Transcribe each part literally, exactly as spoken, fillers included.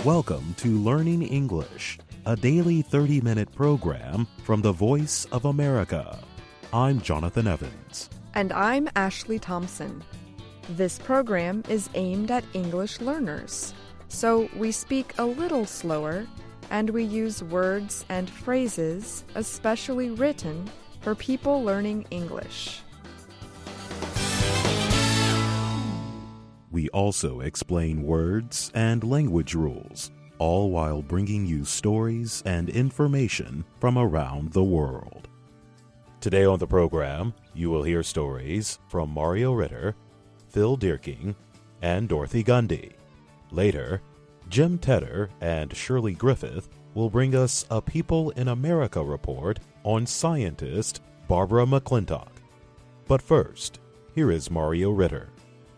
Welcome to Learning English, a daily thirty-minute program from the Voice of America. I'm Jonathan Evans. And I'm Ashley Thompson. This program is aimed at English learners, so we speak a little slower and we use words and phrases especially written for people learning English. We also explain words and language rules, all while bringing you stories and information from around the world. Today on the program, you will hear stories from Mario Ritter, Phil Dierking, and Dorothy Gundy. Later, Jim Tedder and Shirley Griffith will bring us a People in America report on scientist Barbara McClintock. But first, here is Mario Ritter.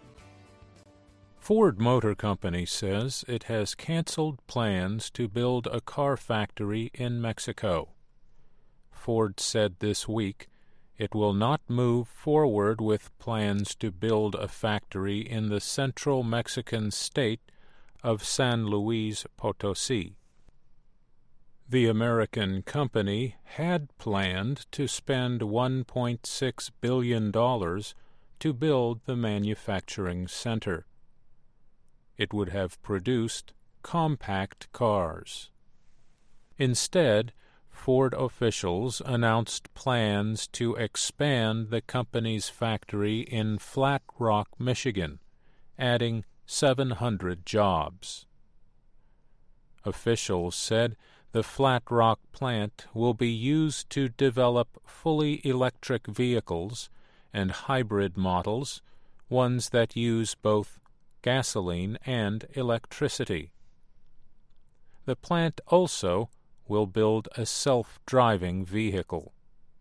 Ford Motor Company says it has canceled plans to build a car factory in Mexico. Ford said this week it will not move forward with plans to build a factory in the central Mexican state of San Luis Potosí. The American company had planned to spend one point six billion dollars to build the manufacturing center. It would have produced compact cars. Instead, Ford officials announced plans to expand the company's factory in Flat Rock, Michigan, adding seven hundred jobs. Officials said the Flat Rock plant will be used to develop fully electric vehicles and hybrid models, ones that use both gasoline and electricity. The plant also will build a self-driving vehicle.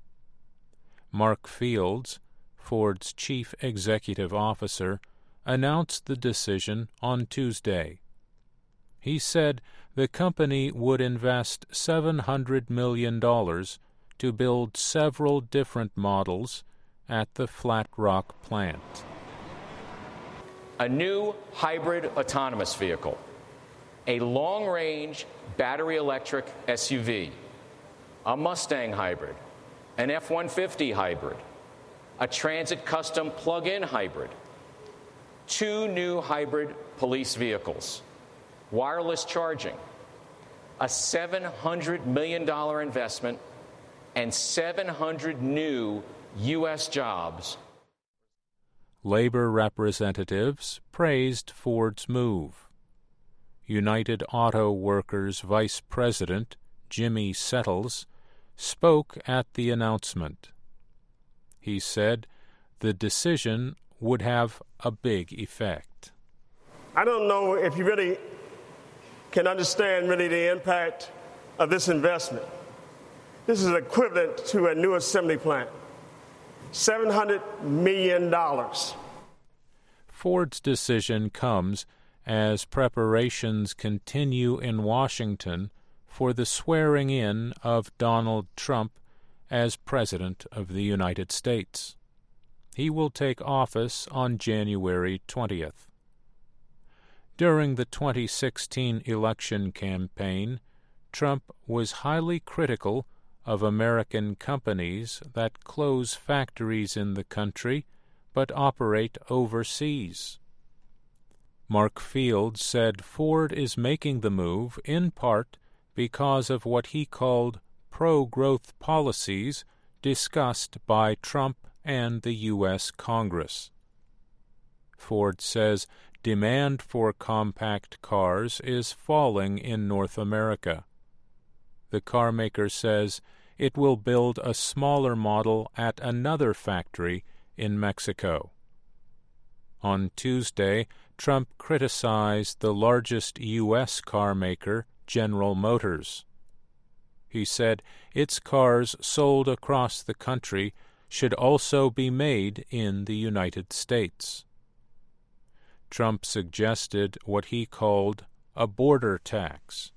Mark Fields, Ford's chief executive officer, announced the decision on Tuesday. He said the company would invest seven hundred million dollars to build several different models at the Flat Rock plant. A new hybrid autonomous vehicle, a long-range battery-electric S U V, a Mustang hybrid, an F one fifty hybrid, a Transit Custom plug-in hybrid, two new hybrid police vehicles, wireless charging, a seven hundred million dollars investment, and seven hundred new U S jobs. Labor representatives praised Ford's move. United Auto Workers Vice President Jimmy Settles spoke at the announcement. He said the decision would have a big effect. I don't know if you really can understand really the impact of this investment. This is equivalent to a new assembly plant. seven hundred million dollars. Ford's decision comes as preparations continue in Washington for the swearing-in of Donald Trump as President of the United States. He will take office on January twentieth. During the twenty sixteen election campaign, Trump was highly critical of American companies that close factories in the country but operate overseas. Mark Fields said Ford is making the move in part because of what he called pro-growth policies discussed by Trump and the U S Congress. Ford says demand for compact cars is falling in North America. The carmaker says it will build a smaller model at another factory in Mexico. On Tuesday, Trump criticized the largest U S car maker, General Motors. He said its cars sold across the country should also be made in the United States. Trump suggested what he called a border tax.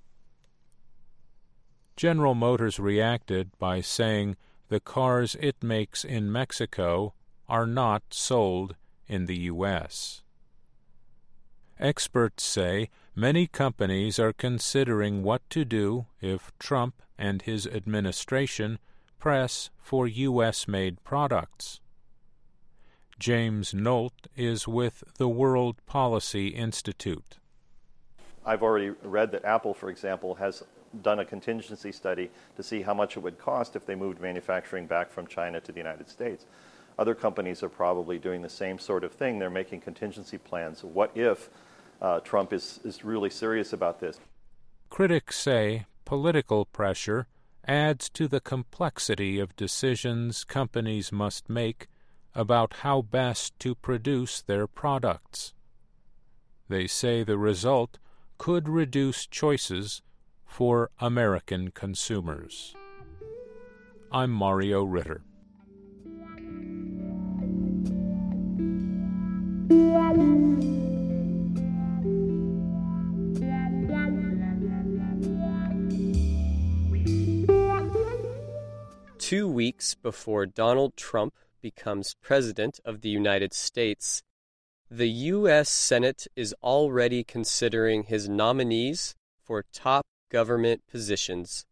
General Motors reacted by saying the cars it makes in Mexico are not sold in the U S Experts say many companies are considering what to do if Trump and his administration press for U S-made products. James Nolt is with the World Policy Institute. I've already read that Apple, for example, has done a contingency study to see how much it would cost if they moved manufacturing back from China to the United States. Other companies are probably doing the same sort of thing. They're making contingency plans. What if uh, Trump is, is really serious about this? Critics say political pressure adds to the complexity of decisions companies must make about how best to produce their products. They say the result could reduce choices for American consumers. I'm Mario Ritter. Two weeks before Donald Trump becomes President of the United States, the U S Senate is already considering his nominees for top government positions.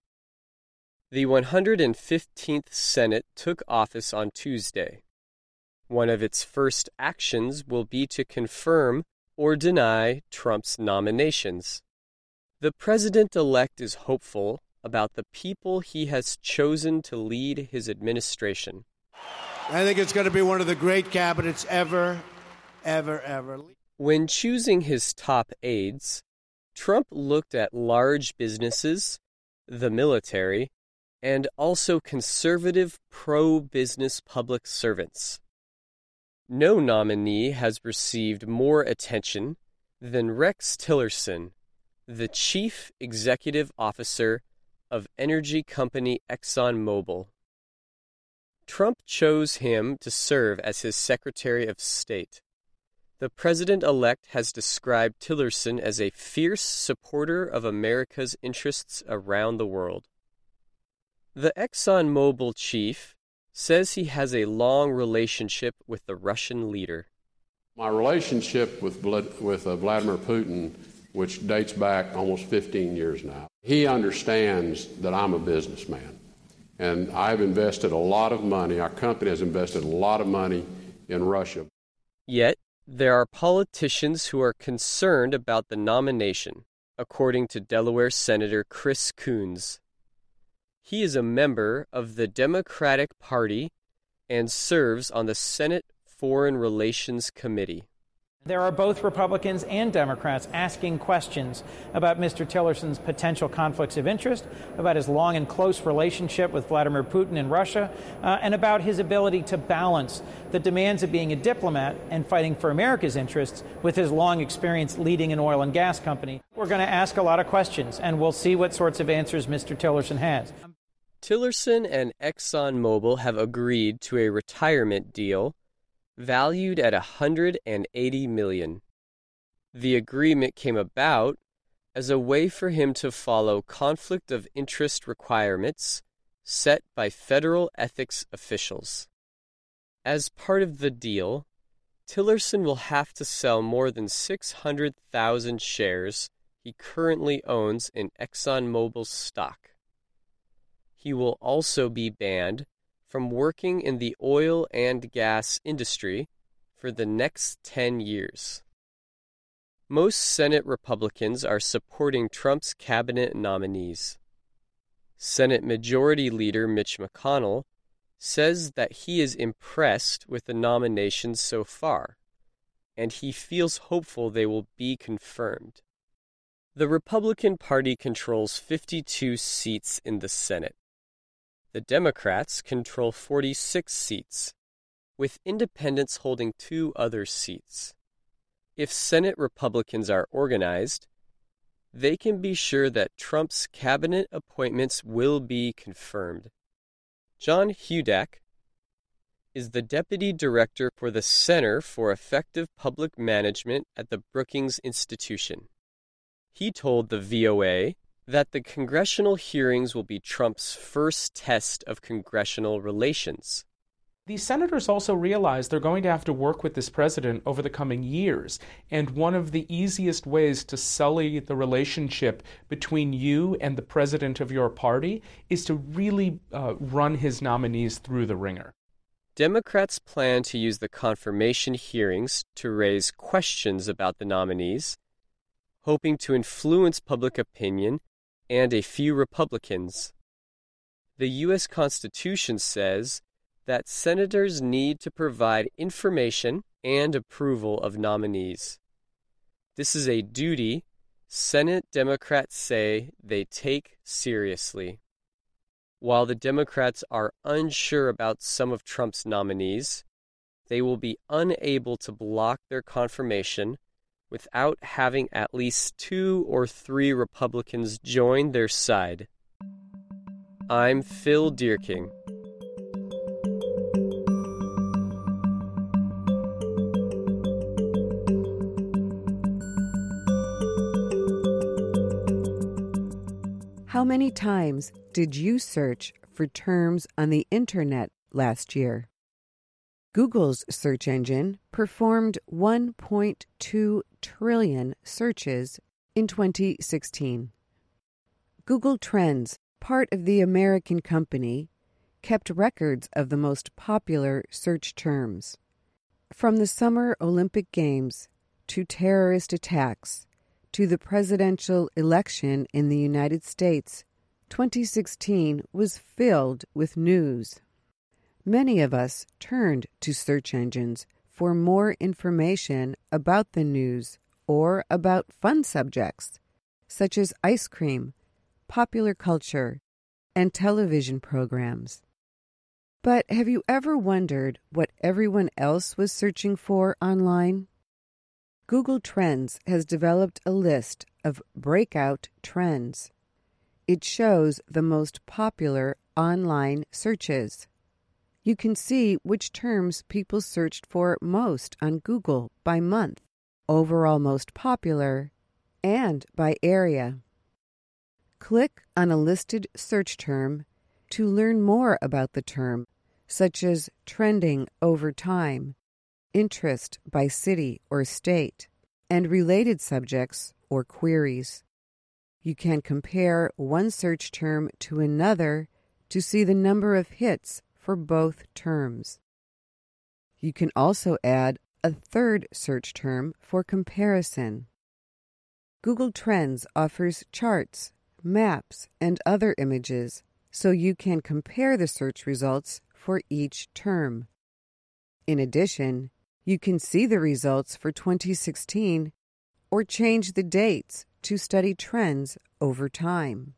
The one hundred fifteenth Senate took office on Tuesday. One of its first actions will be to confirm or deny Trump's nominations. The president-elect is hopeful about the people he has chosen to lead his administration. I think it's going to be one of the great cabinets ever, ever, ever. When choosing his top aides, Trump looked at large businesses, the military, and also conservative pro-business public servants. No nominee has received more attention than Rex Tillerson, the chief executive officer of energy company ExxonMobil. Trump chose him to serve as his Secretary of State. The president-elect has described Tillerson as a fierce supporter of America's interests around the world. The ExxonMobil chief says he has a long relationship with the Russian leader. My relationship with, with uh, Vladimir Putin, which dates back almost fifteen years now, he understands that I'm a businessman. And I've invested a lot of money, our company has invested a lot of money in Russia. Yet, there are politicians who are concerned about the nomination, according to Delaware Senator Chris Coons. He is a member of the Democratic Party and serves on the Senate Foreign Relations Committee. There are both Republicans and Democrats asking questions about Mister Tillerson's potential conflicts of interest, about his long and close relationship with Vladimir Putin in Russia, uh, and about his ability to balance the demands of being a diplomat and fighting for America's interests with his long experience leading an oil and gas company. We're going to ask a lot of questions, and we'll see what sorts of answers Mister Tillerson has. Tillerson and ExxonMobil have agreed to a retirement deal valued at one hundred eighty million dollars. The agreement came about as a way for him to follow conflict of interest requirements set by federal ethics officials. As part of the deal, Tillerson will have to sell more than six hundred thousand shares he currently owns in ExxonMobil's stock. He will also be banned from working in the oil and gas industry for the next ten years. Most Senate Republicans are supporting Trump's cabinet nominees. Senate Majority Leader Mitch McConnell says that he is impressed with the nominations so far, and he feels hopeful they will be confirmed. The Republican Party controls fifty-two seats in the Senate. The Democrats control forty-six seats, with independents holding two other seats. If Senate Republicans are organized, they can be sure that Trump's cabinet appointments will be confirmed. John Hudak is the deputy director for the Center for Effective Public Management at the Brookings Institution. He told the V O A that the congressional hearings will be Trump's first test of congressional relations. These senators also realize they're going to have to work with this president over the coming years. And one of the easiest ways to sully the relationship between you and the president of your party is to really uh, run his nominees through the ringer. Democrats plan to use the confirmation hearings to raise questions about the nominees, hoping to influence public opinion and a few Republicans. The U S Constitution says that senators need to provide information and approval of nominees. This is a duty Senate Democrats say they take seriously. While the Democrats are unsure about some of Trump's nominees, they will be unable to block their confirmation without having at least two or three Republicans join their side. I'm Phil Dierking. How many times did you search for terms on the internet last year? Google's search engine performed one point two trillion searches in twenty sixteen. Google Trends, part of the American company, kept records of the most popular search terms. From the Summer Olympic Games to terrorist attacks to the presidential election in the United States, twenty sixteen was filled with news. Many of us turned to search engines for more information about the news or about fun subjects, such as ice cream, popular culture, and television programs. But have you ever wondered what everyone else was searching for online? Google Trends has developed a list of breakout trends. It shows the most popular online searches. You can see which terms people searched for most on Google by month, overall most popular, and by area. Click on a listed search term to learn more about the term, such as trending over time, interest by city or state, and related subjects or queries. You can compare one search term to another to see the number of hits for both terms. You can also add a third search term for comparison. Google Trends offers charts, maps, and other images so you can compare the search results for each term. In addition, you can see the results for twenty sixteen or change the dates to study trends over time.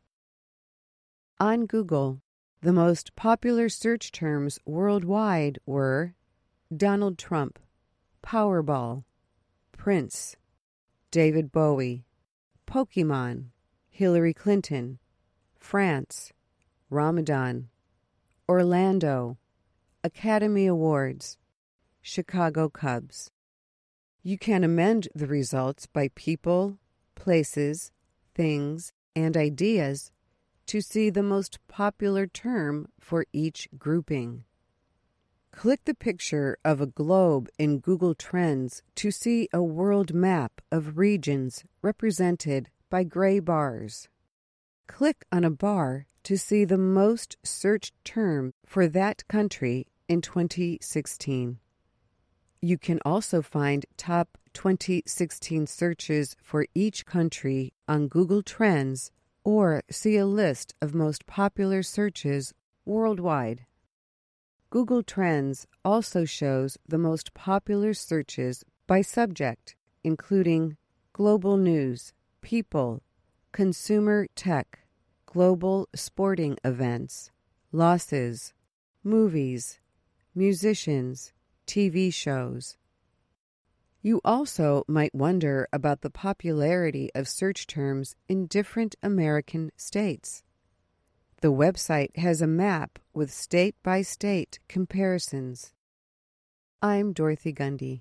On Google, the most popular search terms worldwide were Donald Trump, Powerball, Prince, David Bowie, Pokemon, Hillary Clinton, France, Ramadan, Orlando, Academy Awards, Chicago Cubs. You can amend the results by people, places, things, and ideas to see the most popular term for each grouping. Click the picture of a globe in Google Trends to see a world map of regions represented by gray bars. Click on a bar to see the most searched term for that country in twenty sixteen. You can also find top twenty sixteen searches for each country on Google Trends or see a list of most popular searches worldwide. Google Trends also shows the most popular searches by subject, including global news, people, consumer tech, global sporting events, losses, movies, musicians, T V shows. You also might wonder about the popularity of search terms in different American states. The website has a map with state-by-state comparisons. I'm Dorothy Gundy.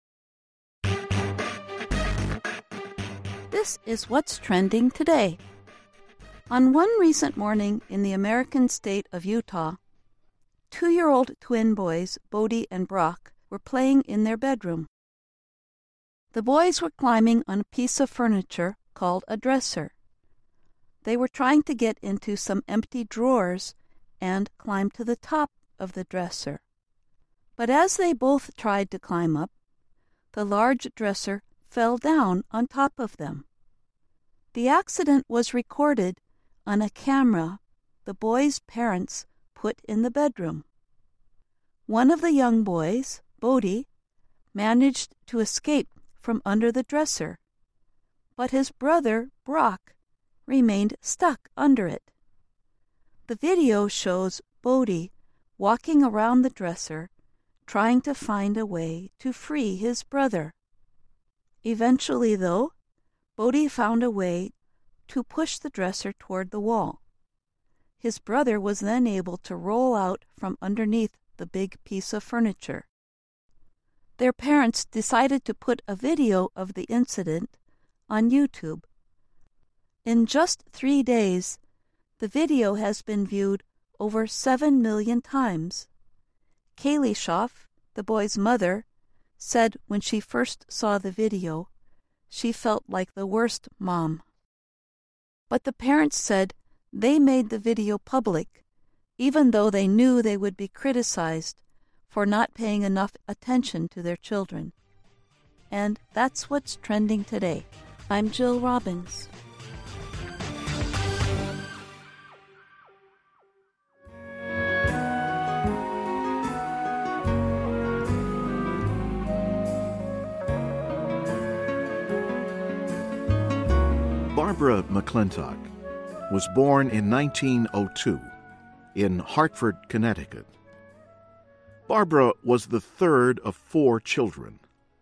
This is what's trending today. On one recent morning in the American state of Utah, two-year-old twin boys, Bodie and Brock, were playing in their bedroom. The boys were climbing on a piece of furniture called a dresser. They were trying to get into some empty drawers and climb to the top of the dresser. But as they both tried to climb up, the large dresser fell down on top of them. The accident was recorded on a camera the boys' parents put in the bedroom. One of the young boys, Bodie, managed to escape from under the dresser, but his brother, Brock, remained stuck under it. The video shows Bodie walking around the dresser, trying to find a way to free his brother. Eventually, though, Bodie found a way to push the dresser toward the wall. His brother was then able to roll out from underneath the big piece of furniture. Their parents decided to put a video of the incident on YouTube. In just three days, the video has been viewed over seven million times. Kaylee Schaff, the boy's mother, said when she first saw the video, she felt like the worst mom. But the parents said they made the video public, even though they knew they would be criticized for not paying enough attention to their children. And that's what's trending today. I'm Jill Robbins. Barbara McClintock was born in nineteen oh two in Hartford, Connecticut. Barbara was the third of four children.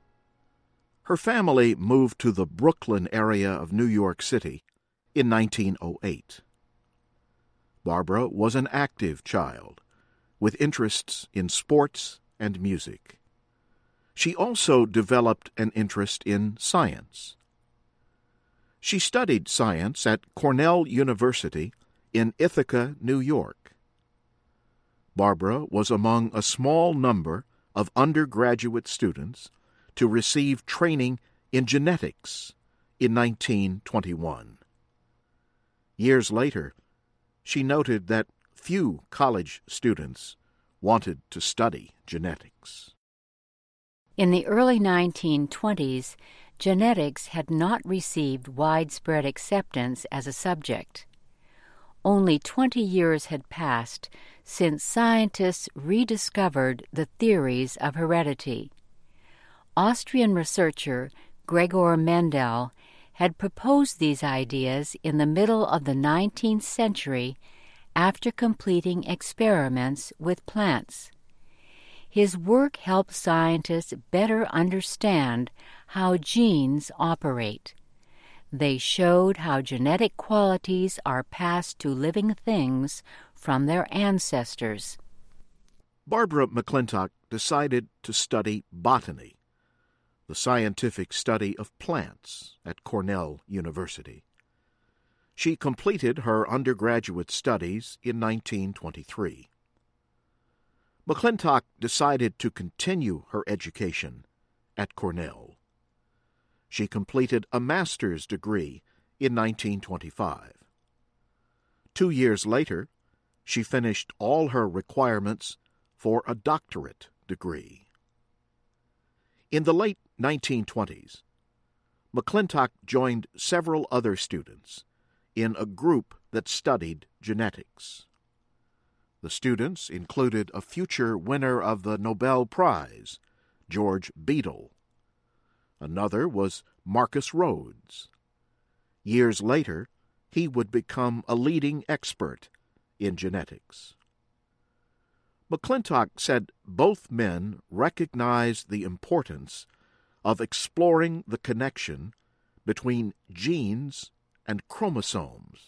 Her family moved to the Brooklyn area of New York City in nineteen oh eight. Barbara was an active child with interests in sports and music. She also developed an interest in science. She studied science at Cornell University in Ithaca, New York. Barbara was among a small number of undergraduate students to receive training in genetics in nineteen twenty-one. Years later, she noted that few college students wanted to study genetics. In the early nineteen twenties, genetics had not received widespread acceptance as a subject. Only twenty years had passed since scientists rediscovered the theories of heredity. Austrian researcher Gregor Mendel had proposed these ideas in the middle of the nineteenth century after completing experiments with plants. His work helped scientists better understand how genes operate. They showed how genetic qualities are passed to living things from their ancestors. Barbara McClintock decided to study botany, the scientific study of plants, at Cornell University. She completed her undergraduate studies in nineteen twenty-three. McClintock decided to continue her education at Cornell. She completed a master's degree in nineteen twenty-five. Two years later, she finished all her requirements for a doctorate degree. In the late nineteen twenties, McClintock joined several other students in a group that studied genetics. The students included a future winner of the Nobel Prize, George Beadle. Another was Marcus Rhodes. Years later, he would become a leading expert in genetics. McClintock said both men recognized the importance of exploring the connection between genes and chromosomes.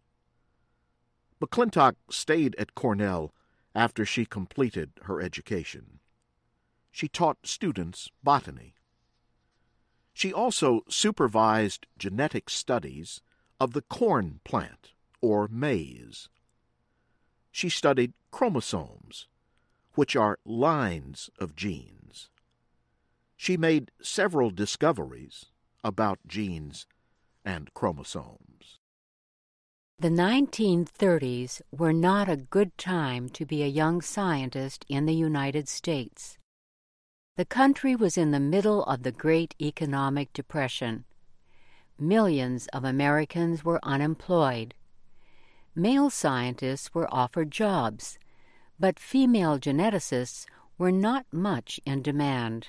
McClintock stayed at Cornell after she completed her education. She taught students botany. She also supervised genetic studies of the corn plant, or maize. She studied chromosomes which are lines of genes. She made several discoveries about genes and chromosomes. The nineteen thirties were not a good time to be a young scientist in the United States. The country was in the middle of the Great Economic Depression. Millions of Americans were unemployed. Male scientists were offered jobs, but female geneticists were not much in demand.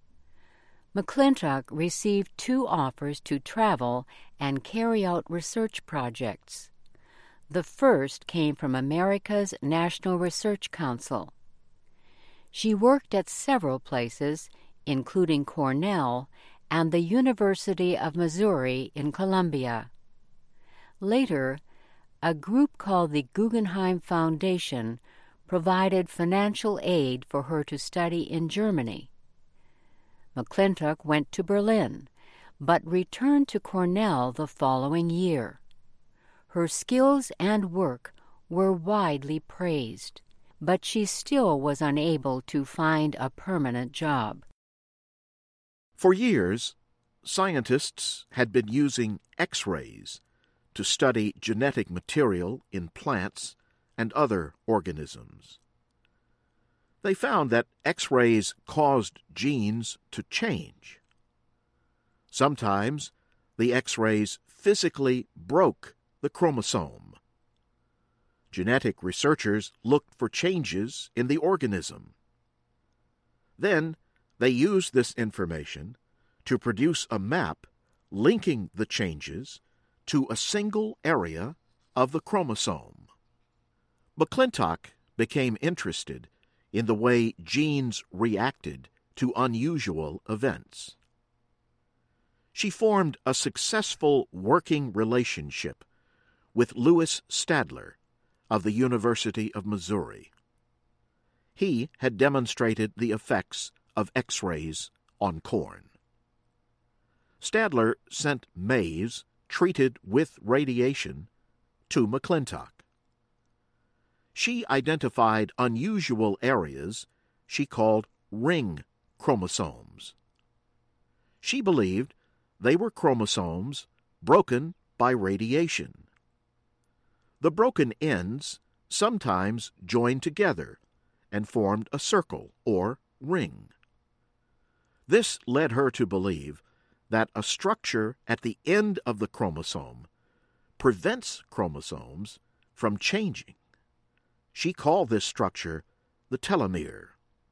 McClintock received two offers to travel and carry out research projects. The first came from America's National Research Council. She worked at several places, including Cornell and the University of Missouri in Columbia. Later, a group called the Guggenheim Foundation provided financial aid for her to study in Germany. McClintock went to Berlin, but returned to Cornell the following year. Her skills and work were widely praised, but she still was unable to find a permanent job. For years, scientists had been using X-rays to study genetic material in plants and other organisms. They found that X-rays caused genes to change. Sometimes the X-rays physically broke the chromosome. Genetic researchers looked for changes in the organism. Then they used this information to produce a map linking the changes to a single area of the chromosome. McClintock became interested in the way genes reacted to unusual events. She formed a successful working relationship with Louis Stadler of the University of Missouri. He had demonstrated the effects of X-rays on corn. Stadler sent maize treated with radiation to McClintock. She identified unusual areas she called ring chromosomes. She believed they were chromosomes broken by radiation. The broken ends sometimes joined together and formed a circle or ring. This led her to believe that a structure at the end of the chromosome prevents chromosomes from changing. She called this structure the telomere.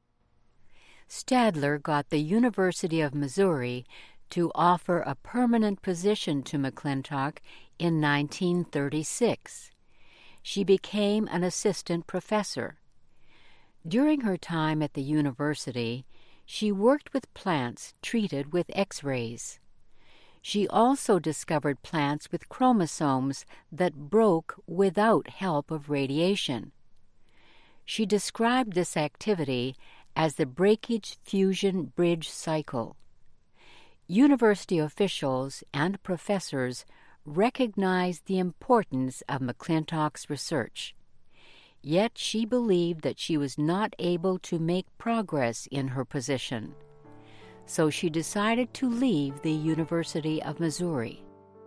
Stadler got the University of Missouri to offer a permanent position to McClintock in nineteen thirty-six. She became an assistant professor. During her time at the university, she worked with plants treated with X-rays. She also discovered plants with chromosomes that broke without help of radiation. She described this activity as the breakage-fusion bridge cycle. University officials and professors recognized the importance of McClintock's research. Yet she believed that she was not able to make progress in her position. So she decided to leave the University of Missouri.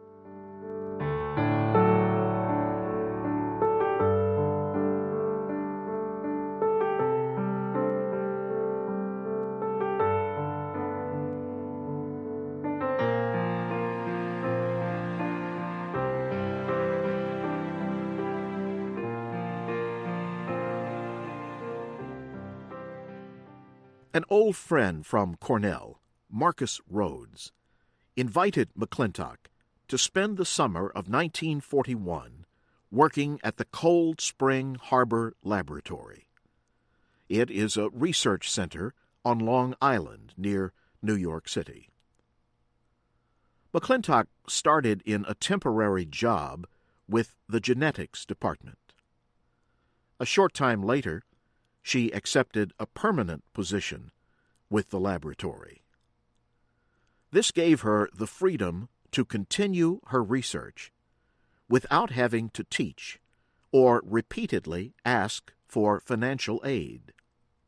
An old friend from Cornell, Marcus Rhodes, invited McClintock to spend the summer of nineteen forty-one working at the Cold Spring Harbor Laboratory. It is a research center on Long Island near New York City. McClintock started in a temporary job with the genetics department. A short time later, she accepted a permanent position with the laboratory. This gave her the freedom to continue her research without having to teach or repeatedly ask for financial aid.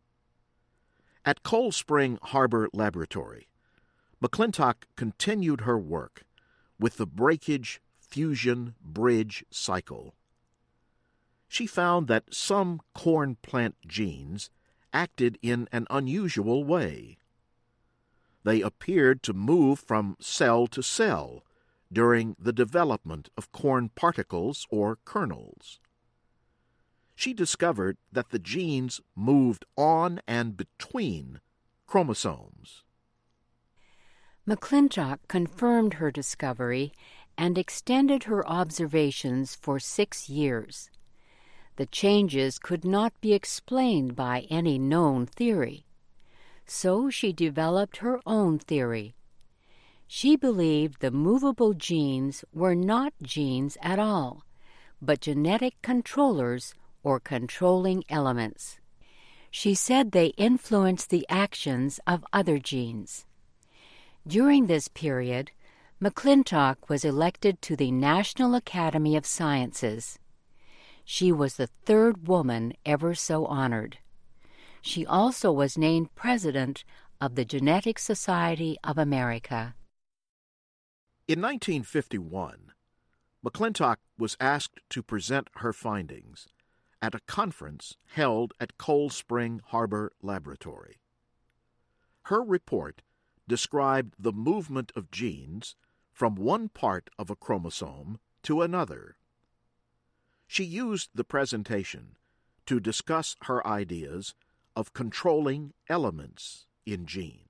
At Cold Spring Harbor Laboratory, McClintock continued her work with the breakage fusion bridge cycle. She found that some corn plant genes acted in an unusual way. They appeared to move from cell to cell during the development of corn particles or kernels. She discovered that the genes moved on and between chromosomes. McClintock confirmed her discovery and extended her observations for six years. The changes could not be explained by any known theory, so she developed her own theory. She believed the movable genes were not genes at all, but genetic controllers or controlling elements. She said they influenced the actions of other genes. During this period, McClintock was elected to the National Academy of Sciences. She was the third woman ever so honored. She also was named president of the Genetic Society of America. In nineteen fifty-one, McClintock was asked to present her findings at a conference held at Cold Spring Harbor Laboratory. Her report described the movement of genes from one part of a chromosome to another. She used the presentation to discuss her ideas of controlling elements in genes.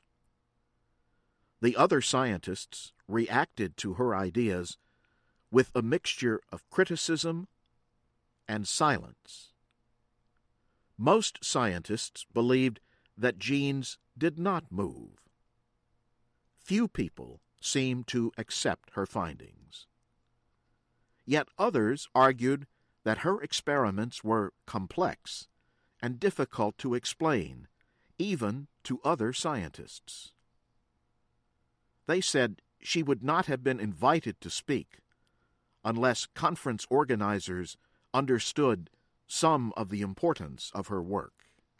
The other scientists reacted to her ideas with a mixture of criticism and silence. Most scientists believed that genes did not move. Few people seemed to accept her findings. Yet others argued that her experiments were complex and difficult to explain, even to other scientists. They said she would not have been invited to speak unless conference organizers understood some of the importance of her work.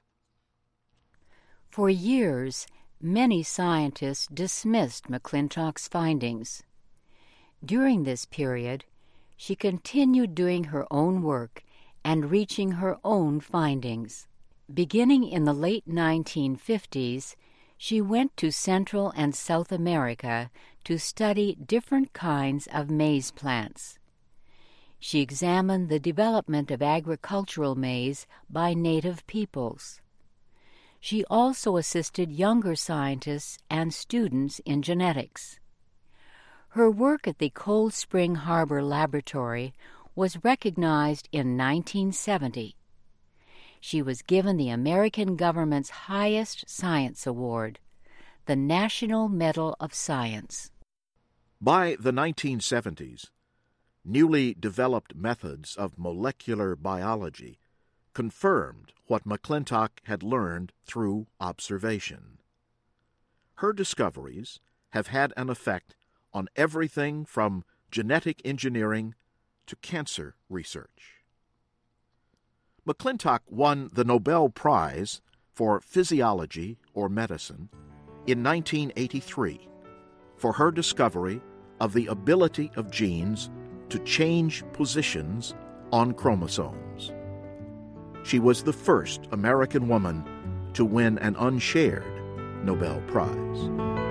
For years, many scientists dismissed McClintock's findings. During this period, she continued doing her own work and reaching her own findings. Beginning in the late nineteen fifties, she went to Central and South America to study different kinds of maize plants. She examined the development of agricultural maize by native peoples. She also assisted younger scientists and students in genetics. Her work at the Cold Spring Harbor Laboratory was recognized in nineteen seventy. She was given the American government's highest science award, the National Medal of Science. By the nineteen seventies, newly developed methods of molecular biology confirmed what McClintock had learned through observation. Her discoveries have had an effect on everything from genetic engineering to cancer research. McClintock won the Nobel Prize for Physiology or Medicine in nineteen eighty-three for her discovery of the ability of genes to change positions on chromosomes. She was the first American woman to win an unshared Nobel Prize.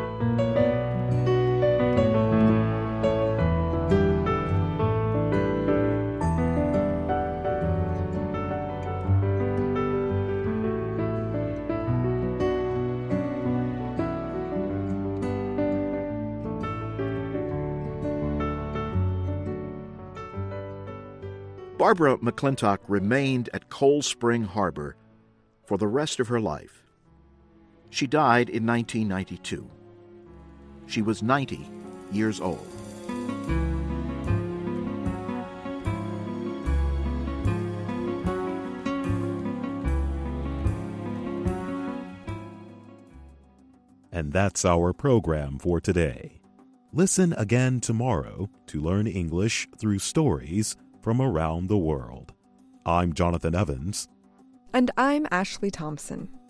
Barbara McClintock remained at Cold Spring Harbor for the rest of her life. She died in nineteen ninety-two. She was ninety years old. And that's our program for today. Listen again tomorrow to learn English through stories from around the world. I'm Jonathan Evans. And I'm Ashley Thompson.